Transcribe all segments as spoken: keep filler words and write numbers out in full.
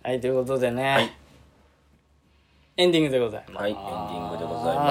はい、ということでね、 はい、 エンディングでございます。 はい、エンディングでございます。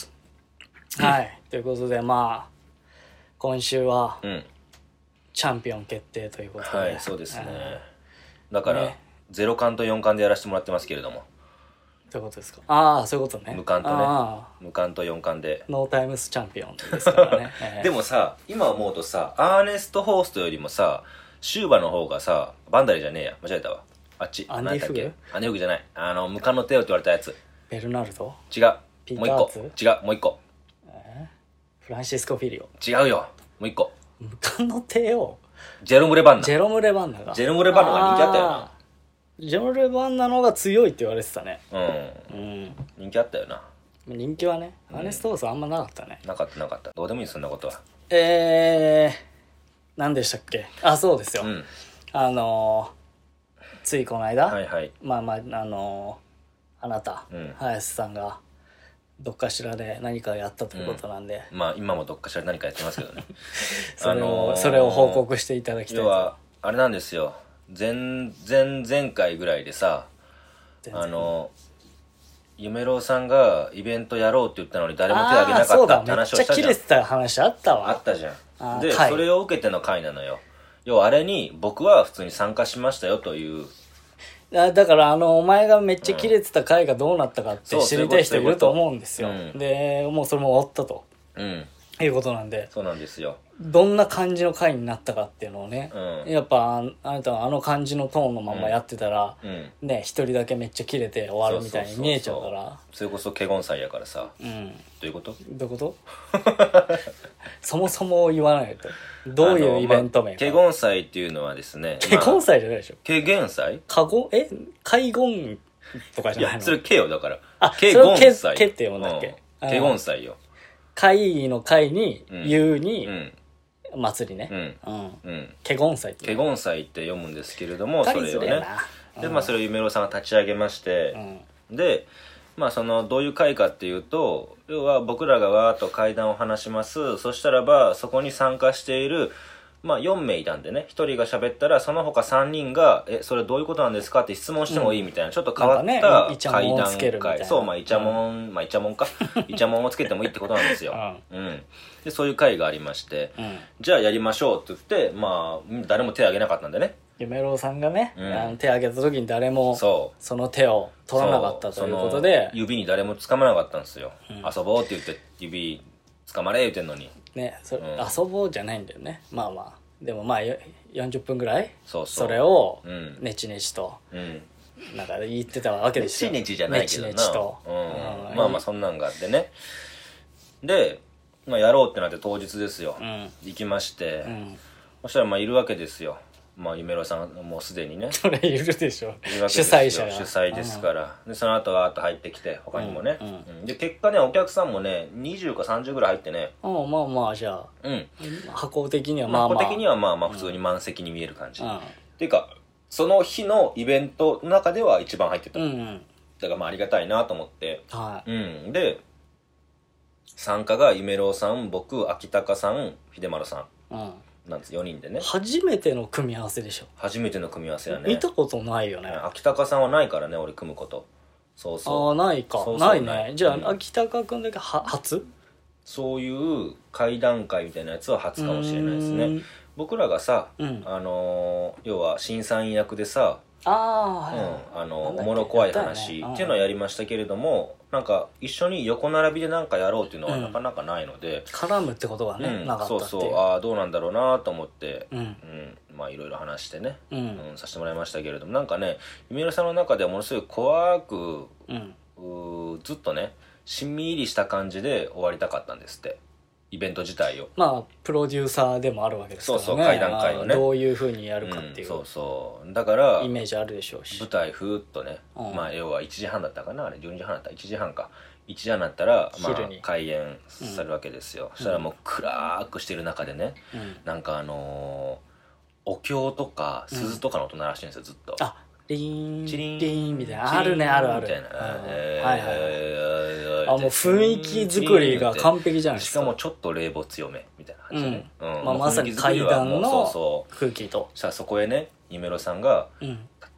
はい、ということで、まあ、今週は、 うん。 チャンピオン決定ということで。 はい、そうですね。だから、 ね、 ゼロ冠とよん冠でやらせてもらってますけれども。 どういうことですか。ああ、そういうことね。 無冠とね。無冠とよん冠で。 ノータイムスチャンピオンですからね。 えー、でもさ、今思うとさ、アーネスト・ホーストよりもさ、シューバの方がさ、バンダリじゃねえや。間違えたわ。あっち。 アンディ・フグ？ アンディ・フグじゃない。あの、無冠のテオって言われたやつ。 ベルナルド？ 違う。 ピーもう一個。違う。もう一個。 えー、フランシスコ・フィリオ。 違うよ。もう一個。 無冠の帝王。 ジェロム・レバンナ。 ジェロム・レバンナが。 ジェロム・レバンナが人気あったよな。 ジェロム・レバンナの方が強いって言われてたね。 うん。うん。人気あったよな。 人気はね、アーネスト・ホーストあんまなかったね。 なかったなかった。どうでもいいそんなことは。 えー、何でしたっけ。あ、そうですよ。 うん、 あのー、ついこの間、 はいはい、 まあまあ、あのー、あなた、うん、林さんがどっかしらで何かやったということなんで、 うん、まあ今もどっかしらで何かやってますけどねそれを、あのー、それを報告していただきたいと。 要はあれなんですよ、前前前回ぐらいでさ、あのー、夢郎さんがイベントやろうって言ったのに誰も手挙げなかったって話をしたじゃん。めっちゃキレてた話あったわ。 あったじゃん。で、それを受けての回なのよ。要はあれに僕は普通に参加しましたよという。 だからあのお前がめっちゃキレてた回がどうなったかって知りたい人いると思うんですよ。うん、でもうそれも終わったと、うん、いうことなんで、 そうなんですよ。 どんな感じの回になったかっていうのをね、うん、やっぱあなたはあの感じのトーンのままやってたら、うんうん、ね一人だけめっちゃキレて終わるみたいに見えちゃうから。 それこそケゴン祭やからさ、うん、どういうこと？ どういうことそもそも言わないと。どういうイベント名か。 ケゴン祭っていうのはですね、 ケゴン祭じゃないでしょ。 ケゲン祭？ カゴえ海ゴンとかじゃないの？ いやそれケよだから。 あ、ケゴン祭。ケって読むんだっけ？ うん、ケゴン祭よ。 会議の会に、言うに、うん祭りね。うん。うん。ケゴン祭って。 ケゴン祭って読むんですけれども、それをね。で、まあそれを夢郎さんが立ち上げまして、うん、で、まあそのどういう会かっていうと、要は僕らがわーっと会談を話します。そしたらばそこに参加しているまあよんめいいたんでね、ひとりが喋ったらその他さんにんがえそれどういうことなんですかって質問してもいいみたいな、うん、ちょっと変わった会談会、そうまあイチャモン、うん、まあイチャモンかイチャモンをつけてもいいってことなんですよ。うん、うん、でそういう会がありまして、うん、じゃあやりましょうって言ってまあ誰も手挙げなかったんでね。 夢郎さんがね、うん、あの手挙げた時に誰も そ, その手を取らなかったということで、 指に誰も掴まなかったんですよ、うん、遊ぼうって言って指掴まれ言ってんのにね、それ、うん、遊ぼうじゃないんだよね。まあまあでもまあよんじゅっぷんぐらい そ, うそうそれをネチネチと、うん、なんか言ってたわけですよ。 ネチネチじゃないけどな、ネチネチと、うんうん、まあまあそんなんがあってね。で、まあ、やろうってなって当日ですよ、うん、行きまして、うん、そしたらまあいるわけですよ。まあ夢郎さんもうすでにねそれいるでしょ、主催者が主催ですから、うん、でその後はあと入ってきて他にもね、うんうん、で結果ねお客さんもねにじゅうかさんじゅうぐらい入ってね、 うん、まあまあじゃあ、うん、箱的にはまあまあ箱的にはまあまあ普通に満席に見える感じ、うん、っていうかその日のイベントの中では一番入ってた、うんうん、だからまあありがたいなと思って、はい、うん、で参加が夢郎さん、僕、秋高さん、秀丸さん、うんなんですよにんでね。 初めての組み合わせでしょ。 初めての組み合わせやね。 見たことないよね。 秋高さんはないからね俺組むこと。そうそう。 ああないか。そうそうないね。じゃあ、うん、秋高くんだけは初？ そういう会談会みたいなやつは初かもしれないですね。僕らがさ、うん、あのー、要は審査員役でさあ、うん、あのおもろ怖い話っていうのはやりましたけれども、なんか一緒に横並びでなんかやろうっていうのはなかなかないので、 うん、絡むってことがね、うん、なかったっていう。 そうそうああどうなんだろうなと思って、うんうん、まあいろいろ話してね、うんうん、させてもらいましたけれども、なんかね夢郎さんの中ではものすごい怖く、うん、うずっとねしんみりした感じで終わりたかったんですって。イベント自体をまあプロデューサーでもあるわけですからね。 そうそう会談会をねどういう風にやるかっていう、うん、 そうそうだからイメージあるでしょうし、 舞台ふーっとね、うん、まあ要はいちじはんだったかなあれじゅうにじはんだったいちじはんかいちじはんだったらまあ開演されるわけですよ、うん、そしたらもう暗くしてる中でね、うん、なんかあのー、お経とか鈴とかの音鳴らしてるんですよずっと、うん、あリーンチリーンみたいなあるねあるあるみたいな、はいはいはい、あもう雰囲気作りが完璧じゃないですか。 しかもちょっと冷房強めみたいな感じでね、 うんうんまあ、まさに階段の空気とさあそこへね夢郎さんが、うん、タッタッタッタ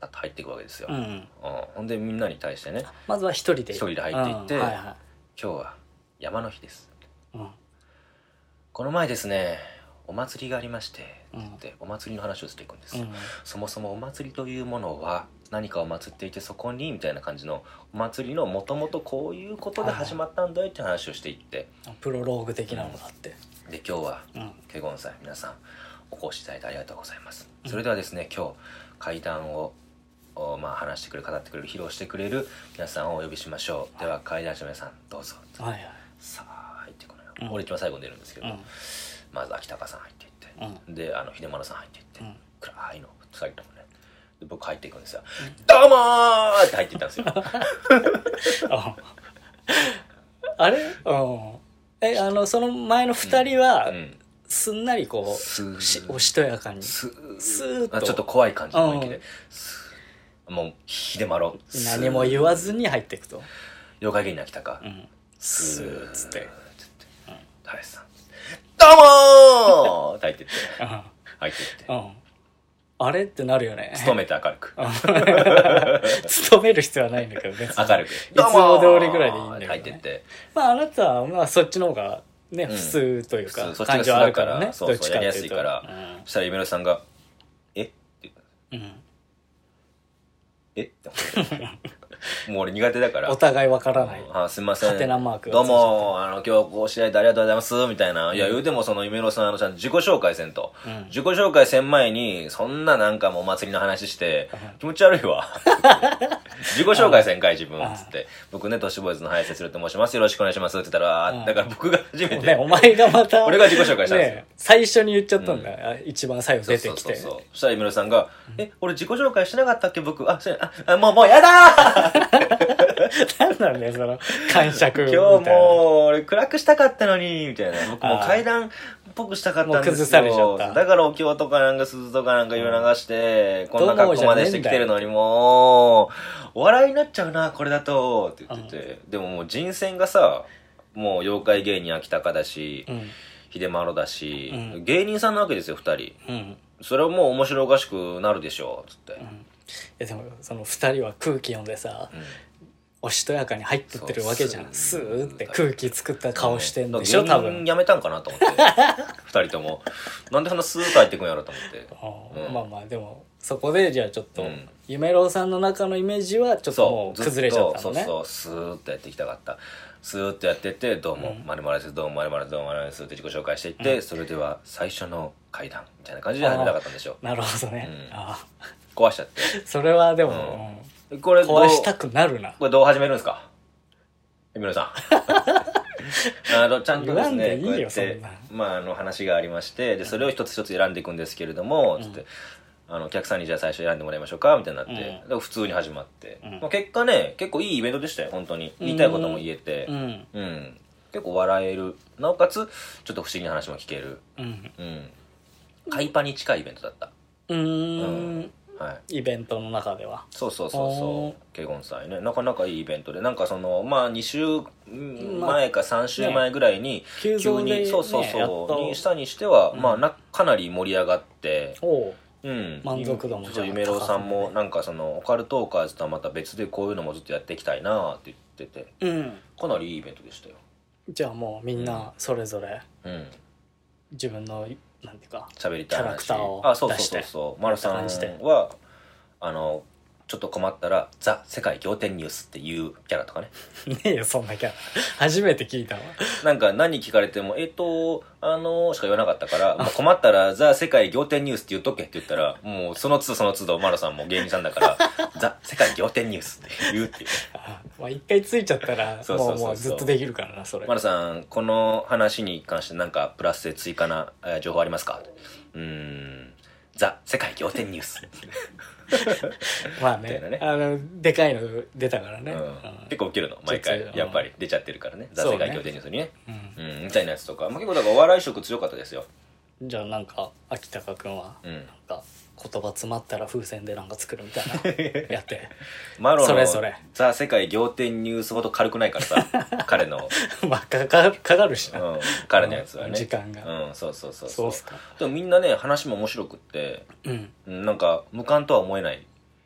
パッと入っていくわけですよ、 うんうんうん、ほんでみんなに対してねまずは一人で一人で入っていって、 うんはいはい、 今日は山の日です、 うん、 この前ですねお祭りがありましてうんって、お祭りの話をしていくんですよ、 うん、 そもそもお祭りというものは何かを祭っていてそこにみたいな感じのお祭りのもともとこういうことで始まったんだよって話をしていって、 プロローグ的なのがあって、 うん、で今日は華厳祭皆さんお越しいただいてありがとうございます、うん、それではですね今日怪談をまあ話してくれる語ってくれる披露してくれる皆さんをお呼びしましょう、はい、では怪談師の皆さんどうぞ、 はいはい、 さあ入ってこない、 うん、 俺一番最後に出るんですけど、 うん、 まず秋高さん入っていって、うん、であの秀丸さん入っていって、うん、暗いのふたりともねで僕入っていくんですよ、うん、どうもーって入っていったんですよあれうんえあのその前のふたりは、うんうん、すんなりこうしおしとやかにスーッとちょっと怖い感じの雰囲気で、うん、もう秀丸何も言わずに入っていくと妖怪芸人秋高、うん、 スーッつって、うん、 林さんどうもーって入っていって入っていって、 うん、あれってなるよね勤めて明るく勤める必要はないんだけど別に明るくいつも通りぐらいでいいんだけど、ね、 入っていってまああなたはまあそっちの方がね、普通というか、うん、感情あるからね。 そうそう、やりやすいから。うん、そしたら夢野さんが、えって言った。うん、えって思って。もう俺苦手だから。 お互いわからない。 あ、すみません。 ハテナマークどうも、あの、今日こう試合でありがとうございます、みたいな。うん、いや、言うてもその夢野さん、あの、ちゃんと自己紹介せんと。うん、自己紹介せん前に、そんななんかもうお祭りの話して、気持ち悪いわ。自己紹介せんかい自分つって僕ね都市ボーイズの林哲郎と申しますよろしくお願いしますって言ったらだから僕が初めて、 ね、お前がまた俺が自己紹介したんですよ、ね、 最初に言っちゃったんだ、うん、一番最後出てきてそうそうそうそうそしたら夢野さんが、うん、え俺自己紹介しなかったっけ僕あそうああもうもうやだーなんなんだよその感触今日もう俺暗くしたかったのにみたいな僕もう階段っぽくしたかったんですよ崩されちゃっただからお経とかなんか鈴とかなんか言い流して、うん、こんな格好までしてきてるのにもうお笑いになっちゃうなこれだとって言ってて、うん、でももう人選がさもう妖怪芸人秋高だし、うん、秀丸だし、うん、芸人さんなわけですよふたり、うん、それはもう面白おかしくなるでしょつって、うん、いやでもそのふたりは空気読んでさ、うんおしとやかに入ってってるわけじゃんスーって空気作った顔してんでしょ多分やめたんかなと思ってふたりともなんでそんなスーッと入ってくんやろと思って、 うん、まあまあでもそこでじゃあちょっと、うん、夢郎さんの中のイメージはちょっともう崩れちゃったのねそうそうスーッとやっていきたかったスーッとやってってどうもまるまるですどうもまるまるですどうもまるまるですって自己紹介していって、うん、それでは最初の階段みたいな感じで始めたかったんでしょなるほどね、うん、あ壊しちゃってそれはでも、 うん、これ壊したくなるなこれどう始めるんですか夢野さんあのちゃんとですねいいよこうやってまあ、あの話がありましてでそれを一つ一つ選んでいくんですけれども、うん、つってあのお客さんにじゃあ最初選んでもらいましょうかみたいになって、うん、普通に始まって、うんまあ、結果ね結構いいイベントでしたよ本当に言いたいことも言えて、うんうん、結構笑えるなおかつちょっと不思議な話も聞ける、うんうん、海パに近いイベントだったうーんうんはい、イベントの中ではそうそうそうそう華厳祭ねなかなかいいイベントでなんかそのまあに週前かさん週前ぐらいに急に、ね、 そうそうそうにしたにしては、うん、まあなかなり盛り上がってうん、満足度もじゃあ夢郎さんもなんかそのオカルトーカーズとはまた別でこういうのもずっとやっていきたいなって言ってて、うん、かなりいいイベントでしたよじゃあもうみんなそれぞれ、うん、自分のなんていうか喋りたいキャラクターを出してあそうそうそうそう丸さんはあのちょっと困ったらザ・世界仰天ニュースっていうキャラとかねねえよそんなキャラ初めて聞いたわなんか何聞かれてもえっとあのー、しか言わなかったからもう困ったらザ・世界仰天ニュースって言っとけって言ったらもうその都度その都度マロさんも芸人さんだからザ・世界仰天ニュースって言うっていうあ、まあ、一回ついちゃったらもうもうずっとできるからなそれマロさんこの話に関して何かプラスで追加な情報ありますかうーんザ・世界仰天ニュースまあ ね, ねあのでかいの出たからね、うん、 結構ウケるの毎回やっぱり出ちゃってるからね、うん、ザ・世界仰天ニュースにね、うんうん、みたいなやつとか、まあ、結構だからお笑い色強かったですよじゃあなんか秋高くんはなんか言葉詰まったら風船でなんか作るみたいなやってマロのザ・世界仰天ニュースほど軽くないからさ彼のまあかかるかかるしな、 うん、彼のやつはね時間がうんそうそうそうそうっすかでもみんなね話も面白くって、うん、なんか無冠とは思えない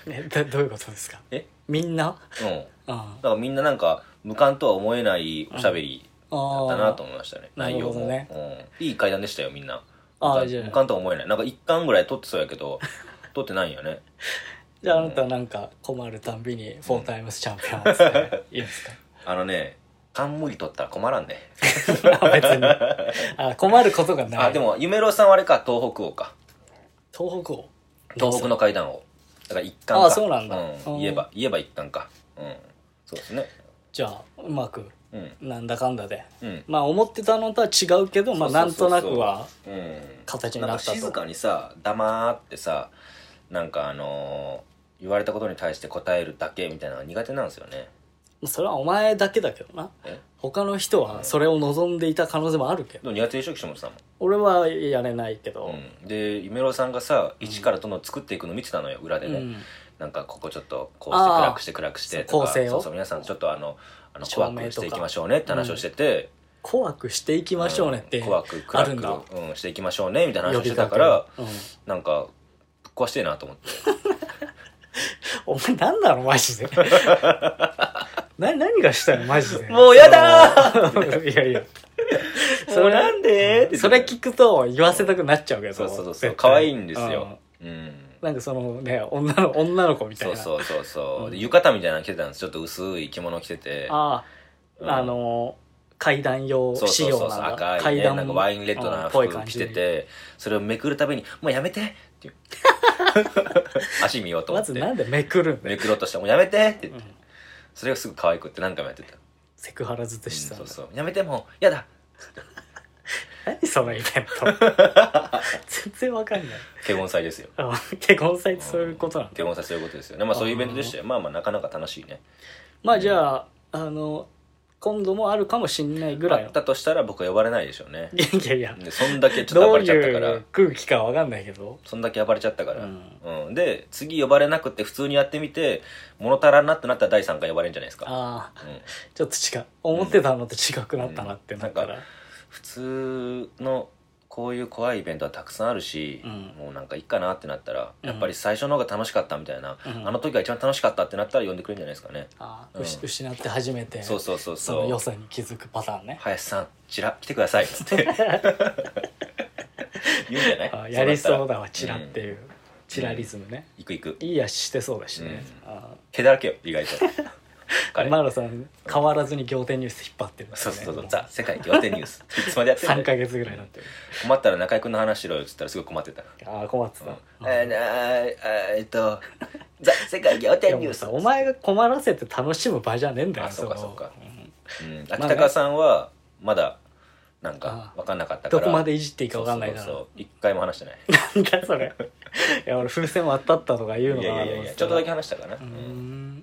ね、どどういうことですか？ えみんな、 うん、だからみんななんか無感とは思えないおしゃべりだったなと思いましたね、 うん、 内容も、 ね、 うん、いい会談でしたよみんな。 あ無感とは思えない。なんか一巻ぐらい撮ってそうやけど撮ってないんよね。 じゃああなたはなんか困るたんびにフォータイムスチャンピオンっていいですか？ あのね、冠取ったら困らんね別にあ困ることがない。 あでも夢郎さんはあれか、東北王か。 東北王、 東北の階段王だから一巻か。 ああそうなんだ、 うん、言えば言えば一巻か。うん、そうですね。 じゃあうまく、うん、なんだかんだで、うん、まあ思ってたのとは違うけど、まあなんとなくは形になったと。 なんか静かにさ黙ってさ、なんかあのー、言われたことに対して答えるだけみたいなのが苦手なんですよね。 それはお前だけだけどな。他の人はそれを望んでいた可能性もあるけど、 うん、苦手でしょ岸本さんも。 俺はやれないけど、 うん、で夢郎さんがさ一からどんどん作っていくの見てたのよ裏でね、うん、なんかここちょっとこうして暗くして暗くしてとか、 構成をそうそう皆さんちょっとあのあの怖くしていきましょうねって話をしてて、うん、 怖くしていきましょうねって、うん、怖く暗く、 うん、していきましょうねみたいな話をしてたから、うん、なんかぶっ壊してえなと思ってお前なんだろマジでな何がしたのマジで。 もうやだーいやいやそれなんでってそれ聞くと言わせたくなっちゃうけど、 そうそうそう可愛いんですよ、うん、 なんかそのね女の女の子みたいな、 そうそうそうそう、うん、浴衣みたいなの着てたんです。ちょっと薄い着物着てて、 ああ、うん、あの階段用仕様な赤い、ね、階段なんかワインレッドな服着てて、それをめくるたびにもうやめてっていう足見ようと思ってまずなんでめくるんだよ。 めくろうとしてもうやめてって言って、うん、それがすぐ可愛くって何回もやってた。 セクハラずってしたんだ、 うん、そうそうやめてもうやだ何そのイベント全然わかんない。 結婚祭ですよ。 結婚祭ってそういうことなんだ、 うん、結婚祭そういうことですよね。まあそういうイベントでしたよ。まあまあなかなか楽しいね。 まあじゃあ、うん、あの今度もあるかもしんないぐらいの。 あったとしたら僕は呼ばれないでしょうね。 いやいやいやそんだけちょっと暴れちゃったから。どういう空気かわかんないけどそんだけ暴れちゃったから、うんうん、で次呼ばれなくて普通にやってみて物足らんなってなったらだいさんかい呼ばれるんじゃないですか。 ああ、うん、ちょっと違う思ってたのと違くなったなってなったら、うんうん、 普通のこういう怖いイベントはたくさんあるし、うん、もうなんかいいかなってなったら、うん、やっぱり最初の方が楽しかったみたいな、うん、あの時が一番楽しかったってなったら呼んでくれるんじゃないですかね。 あ、うん、失って初めてそうそうそうそうその良さに気づくパターンね。 林さんチラ来てくださいっつって言うんじゃない？ あ、やりそうだわチラっていう、うん、チラリズムね、 うん、行く行くいい足してそうだしね、 うん、あ毛だらけよ意外とマロさん変わらずに仰天ニュース引っ張ってるんですよね。そうそうそうザ世界仰天ニュースいつまでやってるの？ さんかげつぐらいになってる。 困ったら中居君の話しろよっつったらすごい困ってた。 ああ困ってた、うん、 えー、えー、っとザ世界仰天ニュース。 お前が困らせて楽しむ場じゃねえんだよ。 あそうかそうか、うんうん、秋高さんはまだなんか分かんなかったからどこまでいじっていいか分かんないから一回も話してないなんだそれいや俺風船割ったったとか言うのかな。 いやいやいやちょっとだけ話したかな。うん、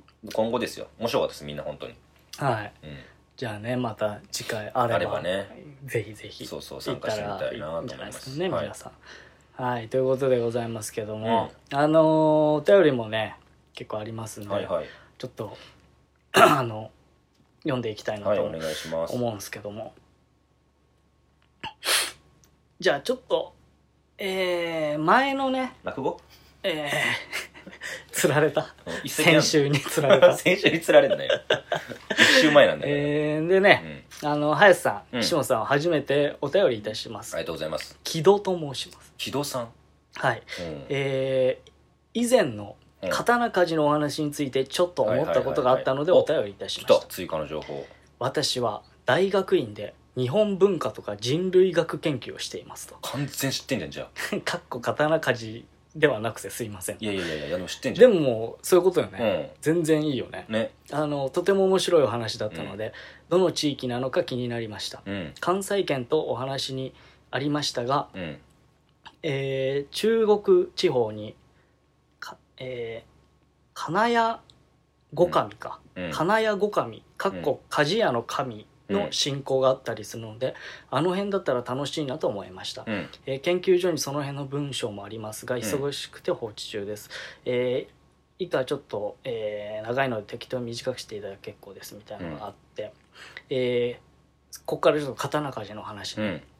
今後ですよ。面白かったですみんな本当に。 はい、うん、じゃあねまた次回あれば、 あればねぜひぜひそうそう参加してみたいなと思いますね、はい、皆さん。はいということでございますけども、うん、あのー、お便りもね結構ありますんで、はいはい、ちょっとあの読んでいきたいなと思うんですけども、はいじゃあちょっと、えー、前のね落語えー、つられた先週につられた先週につられたね一週前なんだよ、 えー、でね、うん、あの林さん、うん、岸本さんは初めてお便りいたします。 ありがとうございます。 木戸と申します。 木戸さん。 はい、うん、えー、以前の刀鍛冶のお話についてちょっと思ったことがあったのでお便りいたしました。 来た追加の情報。 私は大学院で日本文化とか人類学研究をしていますと。 完全知ってんじゃんじゃあかっこ刀鍛冶ではなくてすいません。 いやいやいやいやでも知ってんじゃん。 でもそういうことよね、うん、全然いいよね。 ねあのとても面白いお話だったので、うん、どの地域なのか気になりました、うん、関西圏とお話にありましたが、うんえー、中国地方にか、えー、金谷五神か、うん、金谷五神かっこ鍛冶屋の神の信仰があったりするので、うん、あの辺だったら楽しいなと思いました、うんえー、研究所にその辺の文章もありますが忙しくて放置中です、うんえー、以下ちょっと、えー、長いので適当に短くしていただけ結構ですみたいなのがあって、うんえー、ここからちょっと刀鍛冶の話に、うん、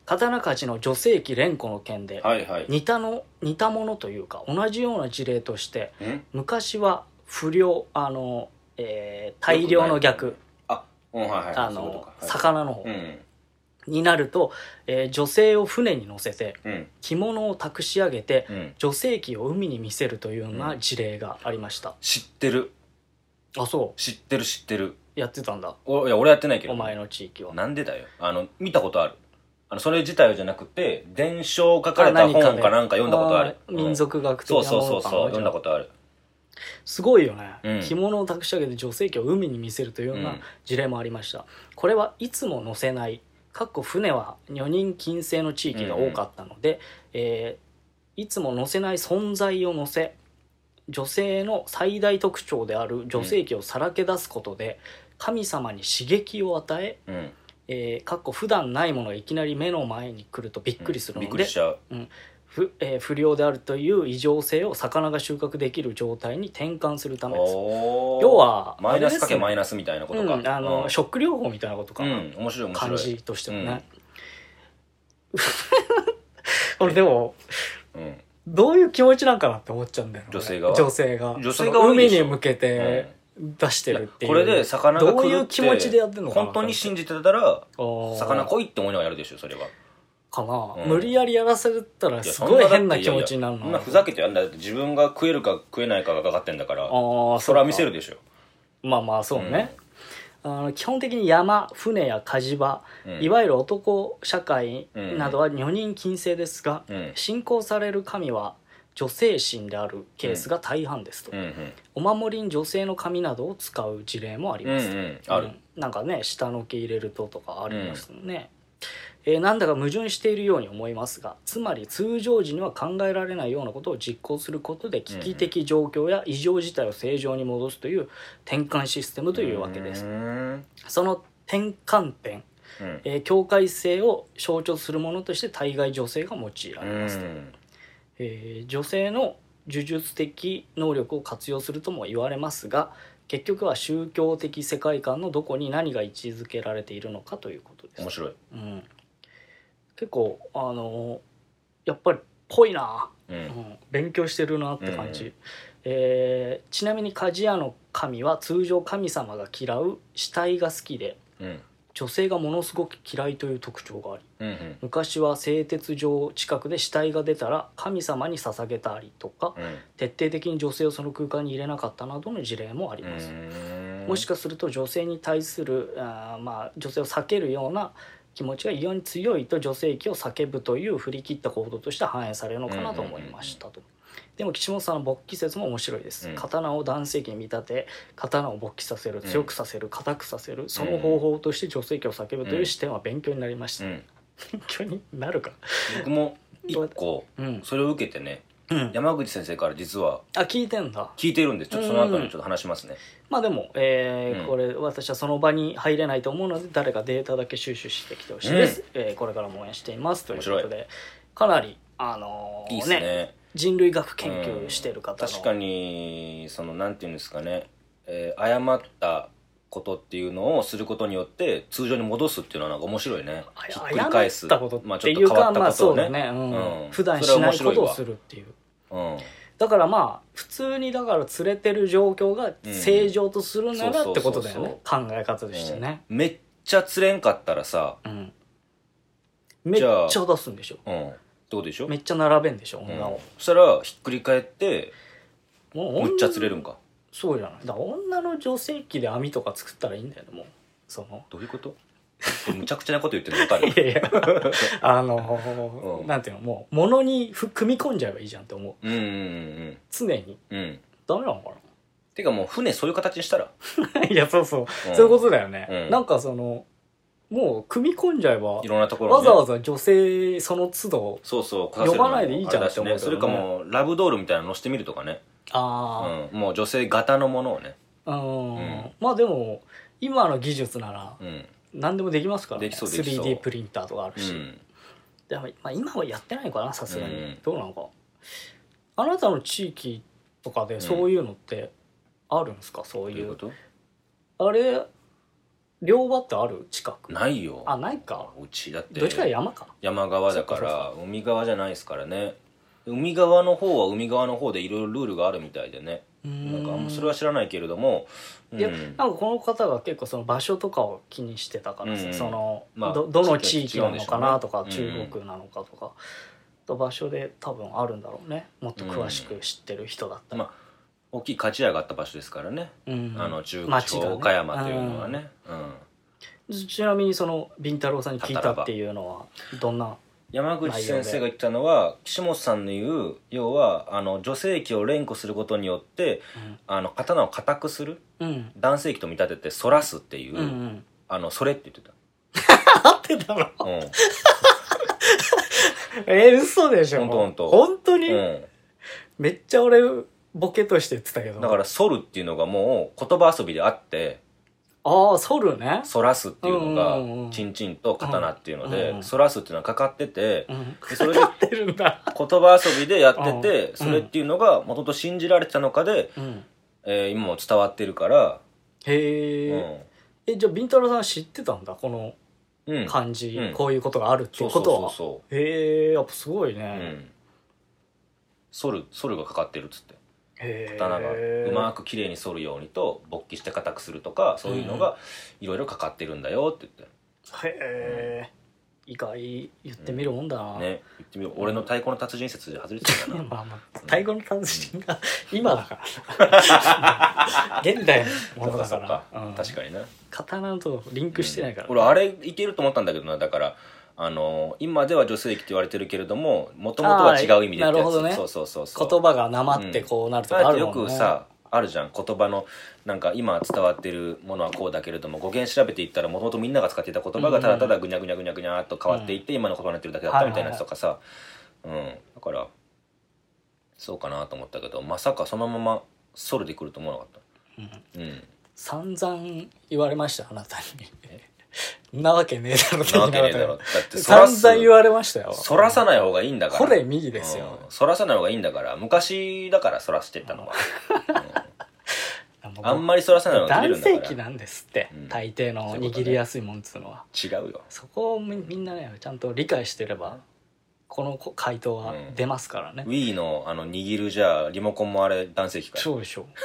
刀鍛冶の女性器連呼の件で、 はいはい、 似たの似たものというか同じような事例として、昔は不良あの、えー、大量の逆、 あ、うん、はいはい、 あの、はい、魚の方、うん、になると、えー、女性を船に乗せて、うん、着物を託し上げて、うん、女性器を海に見せるというような事例がありました、うん、 知ってる。 あ、そう。 知ってる知ってる。 やってたんだ。 おいや俺やってないけど。 お前の地域は。 なんでだよ。あの見たことある。あのそれ自体じゃなくて伝承書かれた本かなんか読んだことある。 民族学的なものかな。 そうそうそうそう読んだことある。 すごいよね、うん、着物を託し上げて女性器を海に見せるというような事例もありました、うん、これはいつも乗せないかっこ船は女人禁制の地域が多かったので、うんうんえー、いつも乗せない存在を乗せ女性の最大特徴である女性器をさらけ出すことで神様に刺激を与え、うんえー、かっこ普段ないものがいきなり目の前に来るとびっくりするので、うん、びっくりしちゃう、うん不, えー、不良であるという異常性を魚が収穫できる状態に転換するためです。要はマイナスかけマイナスみたいなことか、 うん、あの、うん、ショック療法みたいなことかな、 うん、面白い面白い感じとしてもね、うん、俺でも、うん、どういう気持ちなんかなって思っちゃうんだよ、ね、 女性が女性が女性が海に向けて出してるっていう、 これで魚が来るってどういう気持ちでやってんのかな。 本当に信じてたら魚来いって思いながらやるでしょそれはかな、うん、無理やりやらせたらすごい変な気持ちになるの。 そんなふざけてやんだよ。自分が食えるか食えないかがかかってんだから、あそれは見せるでしょ。 まあまあそうね、うん、あの基本的に山船や火事場、うん、いわゆる男社会などは女人禁制ですが、うん、信仰される神は女性神であるケースが大半ですと、うんうん、お守りに女性の髪などを使う事例もあります、うんうん、ある、うん、なんかね下の毛入れるととかありますね、うんえー、なんだか矛盾しているように思いますが、つまり通常時には考えられないようなことを実行することで危機的状況や異常事態を正常に戻すという転換システムというわけです。その転換点、うんえー、境界性を象徴するものとして対外女性が用いられますと、えー、女性の呪術的能力を活用するとも言われますが、結局は宗教的世界観のどこに何が位置づけられているのかということです。 面白い、 うん結構あのやっぱりぽいな、うんうん、勉強してるなって感じ、うんえー、ちなみに鍛冶屋の神は通常神様が嫌う死体が好きで、うん、女性がものすごく嫌いという特徴があり、うんうん、昔は製鉄場近くで死体が出たら神様に捧げたりとか、うん、徹底的に女性をその空間に入れなかったなどの事例もあります。もしかすると女性に対するあ、まあ、女性を避けるような気持ちが異様に強いと女性器を叫ぶという振り切った行動として反映されるのかなと思いましたと。でも岸本さんの勃起説も面白いです、うん、刀を男性器に見立て刀を勃起させる強くさせる硬くさせるその方法として女性器を叫ぶという視点は勉強になりました、うん、勉強になるか。 僕も一個それを受けてね、うん、山口先生から実はあ聞いてんだ聞いてるんでちょっとその後にちょっと話しますね、うん、 まあでも、えーうん、これ私はその場に入れないと思うので誰かデータだけ収集してきてほしいです、うんえー、これからも応援していますということでかなりあのー、 いいっすね人類学研究してる方の、 うん、確かにそのなんていうんですかね、えー、誤ったことっていうのをすることによって通常に戻すっていうのはなんか面白いね。ひっくり返す誤ったことっていうか、まあそうだね、うんうん、普段しないことをするっていう、うん、だからまあ普通にだから連れてる状況が正常とするならってことだよね、考え方としてね、 うん、めっちゃ釣れんかったらさ、うん、 めっちゃ出すんでしょ、 うん、どうでしょめっちゃ並べんでしょ女を、 うん、そしたらひっくり返ってもうめっちゃ釣れるんか。 そうじゃないだから女の女性器で網とか作ったらいいんだよね。もうそのどういうことむちゃくちゃなこと言ってるの分かるいやいやあの、うん、なんていうのもう物に組み込んじゃえばいいじゃんって思う、うんうんうん、常に、うん、ダメなのかなてかもう船そういう形にしたらいやそうそう、うん、そういうことだよね、うん、なんかそのもう組み込んじゃえばいろんなところ、 ね、わざわざ女性その都度そうそう呼ばないでいいじゃんって思う、 ね、それかもうラブドールみたいなの乗せてみるとかね。あ、うん、もう女性型のものをね、うん、 まあでも今の技術なら何でもできますからね、うん、できそうできそう スリーディー プリンターとかあるし、うん、でも、まあ、今はやってないのかなさすがに、うん、どうなのか。あなたの地域とかでそういうのってあるんですか、うん、そういう、 どういうこと？ あれ漁場ってある近く？ ないよ。 あ、ないか。 うちだってどっちか山か。 山側だから海側じゃないですからね。海側の方は海側の方でいろいろルールがあるみたいでね。なんかあんまそれは知らないけれども、 うん、いやなんかこの方が結構その場所とかを気にしてたからさ、うん、その、まあ、ど, どの地域なのかなとか、ね、中国なのかとか、と場所で多分あるんだろうね。もっと詳しく知ってる人だったら、 うん、まあ、大きい勝ち上がった場所ですからね、うん、あの中国地方岡山というのはね、 うんうん、ちなみにそのビンタロウさんに聞いたっていうのはどんな？ 山口先生が言ったのは岸本さんの言う要はあの女性器を連呼することによって、うん、あの刀を硬くする、うん、男性器と見立てて反らすっていう、うんうん、あのそれって言ってた。合ってたの？うん、えー、嘘でしょ。 本当本当本当に、うん、めっちゃ俺ボケとして言ってたけど。 だから反るっていうのがもう言葉遊びであって、 ああ反るね、 反らすっていうのが、うんうんうん、チンチンと刀っていうので、うんうん、反らすっていうのはかかってて、うん、 でそれでかかってるんだ言葉遊びでやってて、うん、それっていうのがもともと信じられてたのかで、うんえー、今も伝わってるから。 へえ、うん、えじゃあビンタロウさん知ってたんだこの漢字、うん、こういうことがあるっていうことは。そうそうそうそう。へえ、やっぱすごいね。 反る反るがかかってるっつって、刀がうまく綺麗に反るようにと勃起して硬くするとかそういうのがいろいろかかってるんだよって言って、 へえ、うん、意外言ってみるもんだな、 うん、ね言ってみよう。俺の太鼓の達人説で外れてたかな。 まあまあ太鼓の達人が今だから現代のものだから、 うん、確かにな刀とリンクしてないから、ね、 うん、俺あれいけると思ったんだけどな。だからあの今では女性器って言われてるけれどももともとは違う意味でってやつ。なるほどね。そうそうそうそう。 言葉がなまってこうなるとかあるもんね、 うん、よくさあるじゃん言葉のなんか今伝わってるものはこうだけれども語源調べていったらもともとみんなが使っていた言葉がただただぐにゃぐにゃぐにゃぐにゃっと変わっていって、うん、今の言葉になってるだけだったみたいなやつとかさ、はいはいはい、うん、だからそうかなと思ったけどまさかそのままソルで来ると思わなかった、うんうん、 散々言われましたあなたになわけねえだろなわけねえだろ。だって散々言われましたよ。 反らさない方がいいんだから。 これ右ですよ、 うん、反らさない方がいいんだから昔だから反らしてったのは、うん、あんまり反らさない方が切れるんだから。 男性器なんですって、うん、大抵の握りやすいもんっつうのは。 違うよ。 そこをみんなねちゃんと理解してればこの回答は出ますからね、 うん、Wii のあの握るじゃリモコンもあれ男性器から。そうでしょ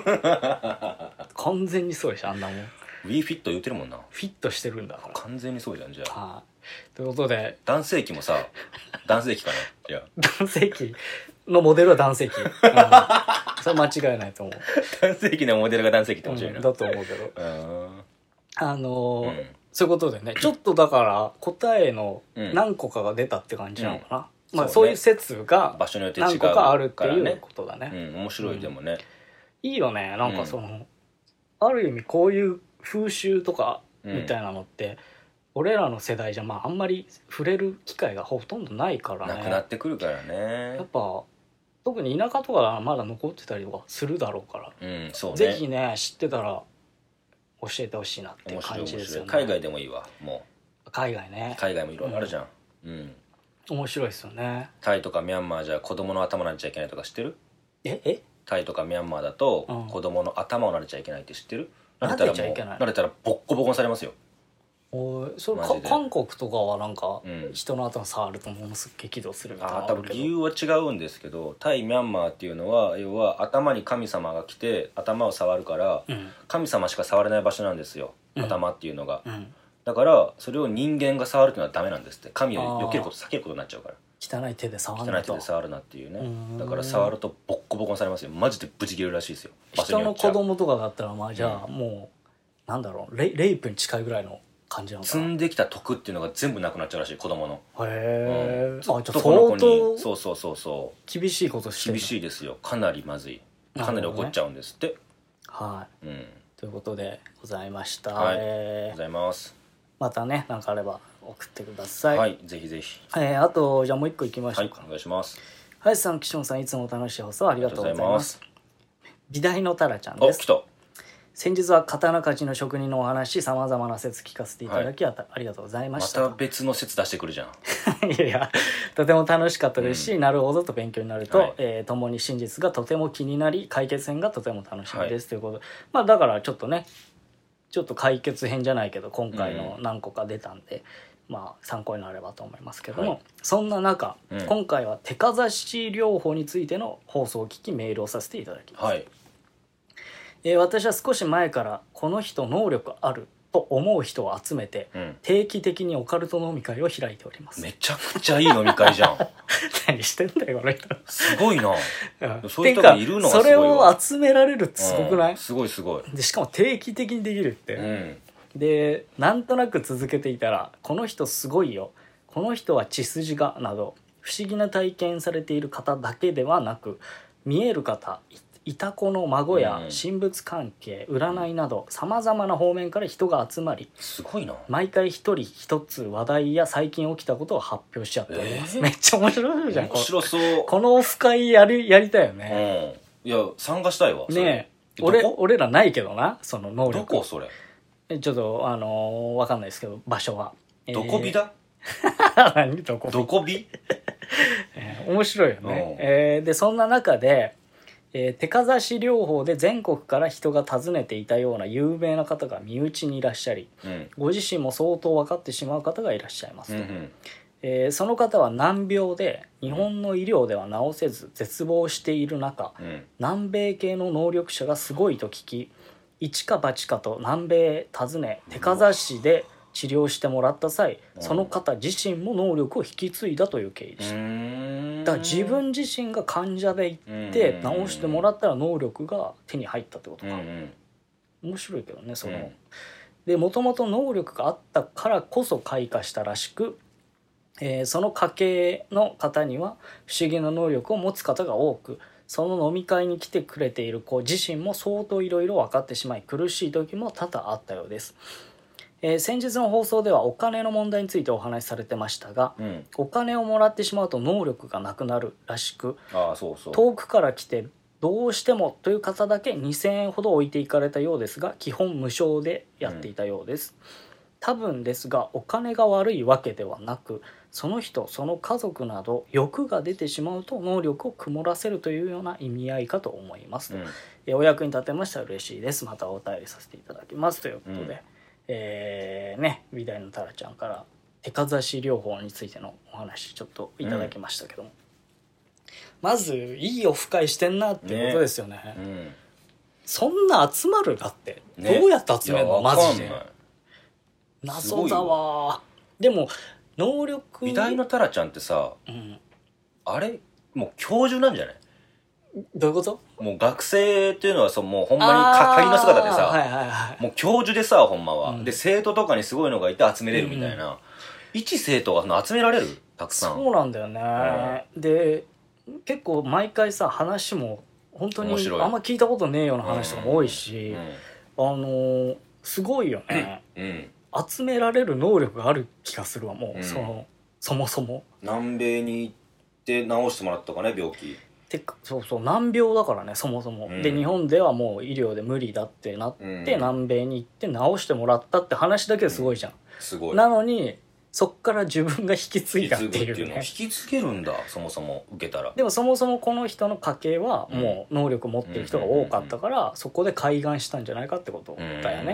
完全にそうでしょあんなもん。 Wii フィット言うてるもんな。 フィットしてるんだから完全にそうじゃん。じゃあ、はあ、ということで男性器もさ男性器かな。いや男性器のモデルは男性器、うん、それ間違いないと思う。 男性器のモデルが男性器って面白いな、 うん、だと思うけどあのーうん、そういうことでねちょっとだから答えの何個かが出たって感じなのかな、うん、まあ、そういう説が何個かあるっていうことだね。 うん、面白い。でもね、 うん、いいよねなんかその、うん、ある意味こういう風習とかみたいなのって、うん、俺らの世代じゃまああんまり触れる機会がほとんどないからね。 なくなってくるからね。 やっぱ特に田舎とかはまだ残ってたりとかするだろうから、 うんそうね、 ぜひね知ってたら教えてほしいなっていう感じですよね。 海外でもいいわ。もう海外ね海外もいろいろあるじゃん、うん、 うん、面白いですよね。 タイとかミャンマーじゃ子供の頭なんちゃいけないとか知ってる？ ええタイとかミャンマーだと子供の頭を撫でちゃいけないって知ってる？ 撫でちゃいけない。 撫でたらボッコボコにされますよ。 おそれか韓国とかはなんか、うん、人の頭触るとものすごい激怒するみたいな。 あ多分理由は違うんですけどタイミャンマーっていうのは要は頭に神様が来て頭を触るから、うん、神様しか触れない場所なんですよ、うん、頭っていうのが、うん、だからそれを人間が触るっていうのはダメなんですって。神を避けること避けることになっちゃうから汚い手で触るなと汚い手で触るなっていうね。だから触るとボッコボコにされますよ。マジでブチ切れるらしいですよ。 人の子供とかだったらまあじゃあもう、うん、なんだろう レ, レイプに近いぐらいの感じなのかな。 積んできた徳っていうのが全部なくなっちゃうらしい子供の。 へえ、うん、あじゃあ相当そうそうそうそう厳しいことしてる。 厳しいですよ。かなりまずい。かなり怒っちゃうんですって、ね、 はい、うん、ということでございました。 はい、えー、ございます。 またね何かあれば送ってください。 はいぜひぜひ、 えー、あとじゃあもう一個いきましょうか。 はいお願いします。 林さん岸本さんいつも楽しい放送ありがとうございます。美大のタラちゃんです。 お来た。 先日は刀鍛冶の職人のお話さまざまな説聞かせていただき、はい、ありがとうございました。 また別の説出してくるじゃん。 いやいやとても楽しかったですし、うん、なるほどと勉強になると、はい、えー、共に真実がとても気になり解決編がとても楽しみです、はい、ということで、まあだからちょっとねちょっと解決編じゃないけど今回の何個か出たんで、うん、まあ参考になればと思いますけども、はい、そんな中、うん、今回は手かざし療法についての放送を聞きメールをさせていただきます、はい、えー、私は少し前からこの人能力あると思う人を集めて、うん、定期的にオカルト飲み会を開いております。 めちゃくちゃいい飲み会じゃん何してんだよこの人すごいな、うん、そういう人がいるのがすごいわ。 それを集められるってすごくない、うん、 すごいすごい。 でしかも定期的にできるって、うん、でなんとなく続けていたらこの人すごいよ、この人は血筋がなど不思議な体験されている方だけではなく、見える方、いた子の孫や神仏関係、占いなどさまざまな方面から人が集まり、 すごいな、 毎回一人一つ話題や最近起きたことを発表しちゃっております、えー、めっちゃ面白いじゃん。 面白そう。 このオフ会やりやりたいよね、 うん、いや参加したいわねえ。俺俺らないけどなその能力。 どこそれちょっとあのー、分かんないですけど場所はどこびだ、 えー、何どこびどこびえー、面白いよね、えー、でそんな中でえー、手かざし療法で全国から人が訪ねていたような有名な方が身内にいらっしゃり、うん、ご自身も相当分かってしまう方がいらっしゃいますと、うんうん、えー、その方は難病で日本の医療では治せず絶望している中、うん、南米系の能力者がすごいと聞き、一か八かと南米へ訪ね手かざしで治療してもらった際、その方自身も能力を引き継いだという経緯でした。だから自分自身が患者で行って治してもらったら能力が手に入ったってことか。面白いけどねその。でもともと能力があったからこそ開花したらしく、えー、その家系の方には不思議な能力を持つ方が多く、その飲み会に来てくれている子自身も相当いろいろ分かってしまい苦しい時も多々あったようです。えー、先日の放送ではお金の問題についてお話しされてましたが、うん、お金をもらってしまうと能力がなくなるらしく、 ああそうそう、 遠くから来てどうしてもという方だけにせんえんほど置いていかれたようですが、基本無償でやっていたようです、うん、多分ですがお金が悪いわけではなく、その人その家族など欲が出てしまうと能力を曇らせるというような意味合いかと思います、うん、えー、お役に立てましたら嬉しいです。またお便りさせていただきますということで、うん、えー、ね、美大のタラちゃんから手かざし療法についてのお話ちょっといただきましたけども、うん、まずいいオフ会してんなってことですよね、ね、うん、そんな集まるだって、ね、どうやって集めるのマジで謎だわ。でも能力美大のタラちゃんってさ、うん、あれもう教授なんじゃない？ どういうこと？ もう学生っていうのはそうもうほんまに仮の姿でさ、はいはいはい、もう教授でさほんまは、うん、で生徒とかにすごいのがいて集めれるみたいな、うん、一生徒が集められるたくさん。 そうなんだよね、うん、で結構毎回さ話も本当にあんま聞いたことねえような話とかも多いし、うんうん、あのー、すごいよね、うん、集められる能力がある気がするわもう、うん、そのそもそも南米に行って治してもらったかね病気てかそうそう難病だからねそもそも、うん、で日本ではもう医療で無理だってなって、うん、南米に行って治してもらったって話だけですごいじゃん、うん、 すごい。 なのにそっから自分が引き継いだっていうね。 引き継げるんだそもそも受けたら。 でもそもそもこの人の家系はもう能力持ってる人が多かったから、うん、そこで開眼したんじゃないかってことだよね。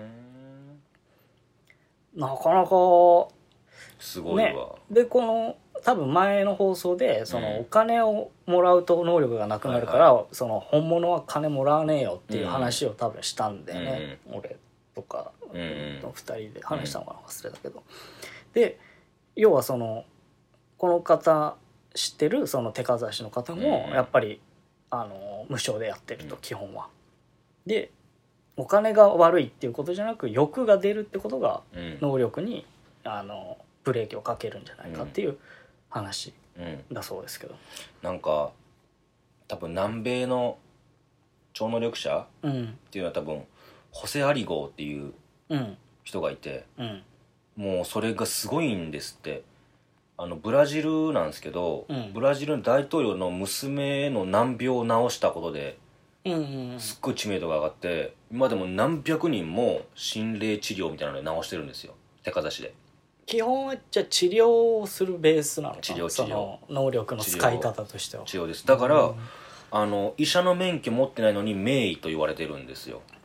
なかなかすごいわ、ね、 でこの多分前の放送でそのお金をもらうと能力がなくなるから、うん、その本物は金もらわねえよっていう話を多分したんだよね、うん、俺とかのふたりで話したのかな忘れたけど、で要はそのこの方知ってるその手かざしの方もやっぱりあの無償でやってると基本は。でお金が悪いっていうことじゃなく欲が出るってことが能力にあのブレーキをかけるんじゃないかっていう話だそうですけど、 うん、なんか多分南米の超能力者っていうのは多分ホセ・アリゴーっていう人がいて、うんうん、もうそれがすごいんですって。あのブラジルなんですけど、うん、ブラジルの大統領の娘の難病を治したことで、うんうんうん、すっごい知名度が上がって今でも何百人も心霊治療みたいなので治してるんですよ手かざしで。 基本はじゃあ治療をするベースなのかな。 治療治療その能力の使い方としては治療です。だから、うん、あの医者の免許持ってないのに名医と言われてるんですよ。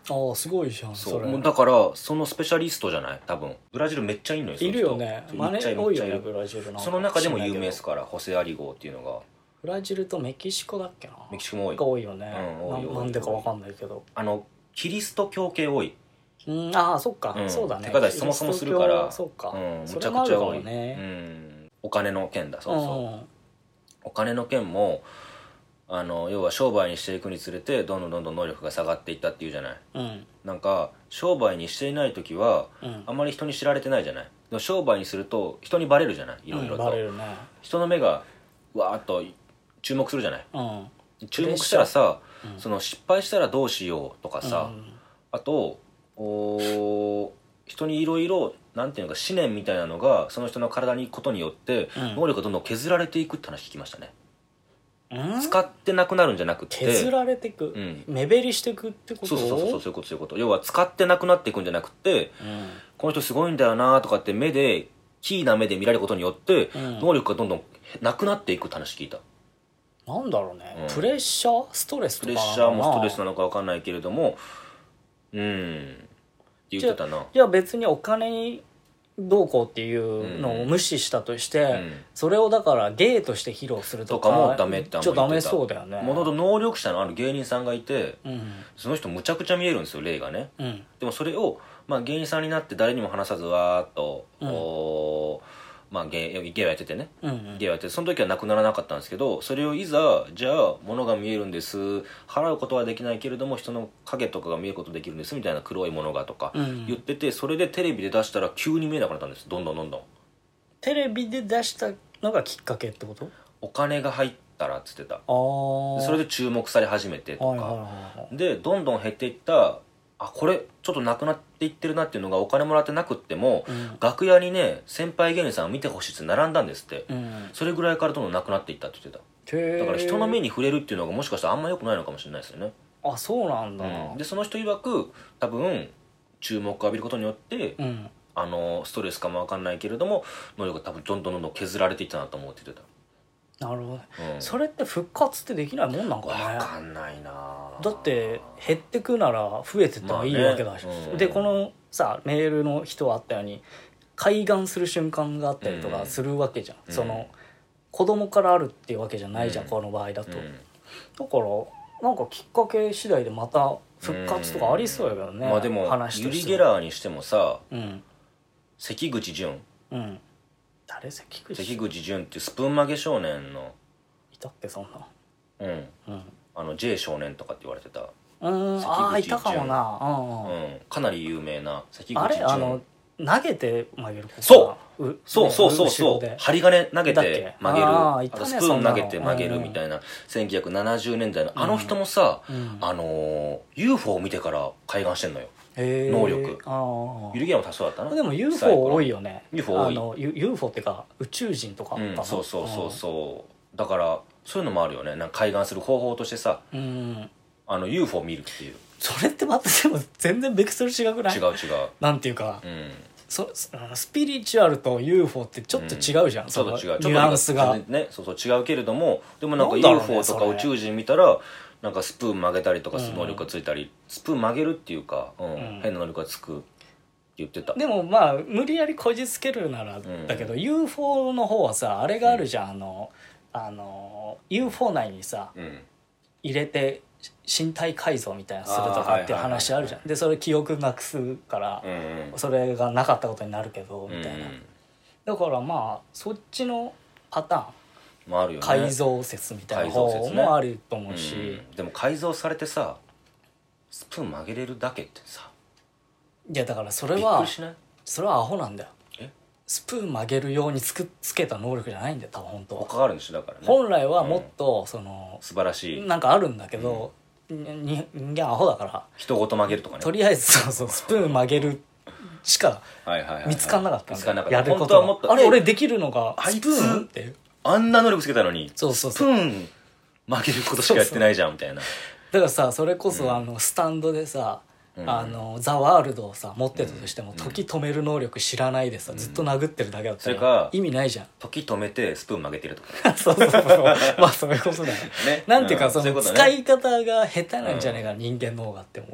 ああすごいじゃんそそうれもうだからそのスペシャリストじゃない多分ブラジルめっちゃいんのよいるよねその人マネめっちゃいる多いよねめっちゃいるブラジルなんかその中でも有名です知からホセアリ号っていうのがブラジルとメキシコだっけなメキシコも多いが多いよね、 うん多い多いななんでかわかんないけどあのキリスト教系多いうんああそっか、 うんそうだね手形そもそもするからそうか、 うんむちゃそれもあるかくちゃ多い、 もね、 うん、お金の件だそうそう、 うんお金の件もあの要は商売にしていくにつれてどんどんどんどん能力が下がっていったっていうじゃない、 うんなんか商売にしていない時は、 うんあんまり人に知られてないじゃないでも商売にすると人にバレるじゃないいろいろと、 うんバレるね人の目がわーっと注目するじゃないうん注目したらさ、 うんその失敗したらどうしようとかさ、 うんあとお人にいろいろなんていうのか思念みたいなのがその人の体に行くことによって、 うん能力がどんどん削られていくって話聞きましたね、 うん使ってなくなるんじゃなくて削られていく、 うん目減りしていくってことそうそうそうそうそういうことそういうこと要は使ってなくなっていくんじゃなくてうんこの人すごいんだよなとかって目でキーな目で見られることによって、 うん能力がどんどんなくなっていくって話聞いたなんだろうね、 うんプレッシャーストレスとかプレッシャーもストレスなのか分かんないけれどもうんって言ってたなじゃあ別にお金にどうこうっていうのを無視したとして、 うんそれをだから芸として披露するとかとかもダメってあんまちょっとダメ言ってたそうだよねもともと能力者のある芸人さんがいてうんその人むちゃくちゃ見えるんですよ霊がねうんでもそれを、まあ、芸人さんになって誰にも話さずわーっと、 うんおまあ、芸芸をやっててねうんうん芸をやっててその時はなくならなかったんですけどそれをいざじゃあ物が見えるんです払うことはできないけれども人の影とかが見えることできるんですみたいな黒いものがとかうん言っててそれでテレビで出したら急に見えなくなったんですどんどんどんどんテレビで出したのがきっかけってことお金が入ったらっつってたああでそれで注目され始めてとか、 はいはいはいはいでどんどん減っていったあこれちょっとなくなっていってるなっていうのがお金もらってなくっても、 うん楽屋にね先輩芸人さんを見てほしいって並んだんですって、 うんそれぐらいからどんどんなくなっていったって言ってたへーだから人の目に触れるっていうのがもしかしたらあんま良くないのかもしれないですよね、 あそうなんだうんでその人曰く多分注目を浴びることによって、 うんあのストレスかも分かんないけれども能力が多分どんどんどんどん削られていったなと思うって言ってなるほど、 た、うん、 それって復活ってできないもんなんかね分かんないなだって減ってくなら増えてってもいいわけだし、 まあねうんでこのさメールの人はあったように開眼する瞬間があったりとかするわけじゃん、 うんその子供からあるっていうわけじゃないじゃん、 うんこの場合だと、 うんだからなんかきっかけ次第でまた復活とかありそうやけどね、 まあでもユリ・話としてゲラーにしてもさうん関口淳うん誰関口関口淳っていうスプーン曲げ少年のいたっけそんなうんうんあの J 少年とかって言われてた、 うん関口ああいたかもなうん、うんうん、かなり有名な関口あれ淳あの投げて曲げる子そううそうそうそうねそう後ろで針金投げだってけ曲げるあーいたねあとスプーン投げて曲げそんなのるみたいなせんきゅうひゃくななじゅうねんだいのあの人もさ、 うんあのー ユーフォー を見てから開眼してんのよへー能力あユリ・ゲラーも多少だったなあでも ユーフォー 多いよよねユーフォー 多いあの ユーフォー ってか宇宙人とかかうんなそうそうそうそうだからそういうのもあるよねなんか開眼する方法としてさうん、うんあの ユーフォー 見るっていうそれってまたでも全然ベクトル違くない違う違うなんていうか、 うんそスピリチュアルと ユーフォー ってちょっと違うじゃん、 ちょっと違うそのちょっとニュアンスが全然ねそうそう違うけれどもでもなんかなんだろうねユーフォー とかそれ宇宙人見たらなんかスプーン曲げたりとかするうん能力がついたり、スプーン曲げるっていうか、うんうん変な能力がつくって言ってたでもまあ無理やりこじつけるならだけど、 うんユーフォー の方はさあれがあるじゃん、あのあの ユーフォー 内にさうん入れて身体改造みたいなのするとかっていう話あるじゃんでそれ記憶なくすからうんそれがなかったことになるけどうんみたいな、 うんだからまあそっちのパターンもあるよね改造説みたいな方改造説ねもあると思うし、 うんでも改造されてさスプーン曲げれるだけってさいやだからそれびっくはりしないそれはアホなんだよえスプーン曲げるようにつくつけた能力じゃないんだよ多分本当は他があるんでしょだからね本来はもっとその、 素晴らしいなんかあるんだけど、に人間アホだから人ごと曲げるとかねとりあえずそうそうスプーン曲げるしかはいはいはいはい見つかんなかったんだよ見つかんなかったやるこ本当はもっとえとがあれ俺できるのがあいつスプーンっていうあんな能力つけたのにそうそうスプそうーン曲げることしかやってないじゃんみたいなだからさそれこそあのスタンドでさ、 うんあのザ・ワールドをさ持ってたとしても、 うん時止める能力知らないでさ、ずっと殴ってるだけだったそれから意味ないじゃん時止めてスプーン曲げてるとかそうそうそうまあそういうことだよねなんていうか、 うんそのそういうことね使い方が下手なんじゃねえか、人間の方がって思う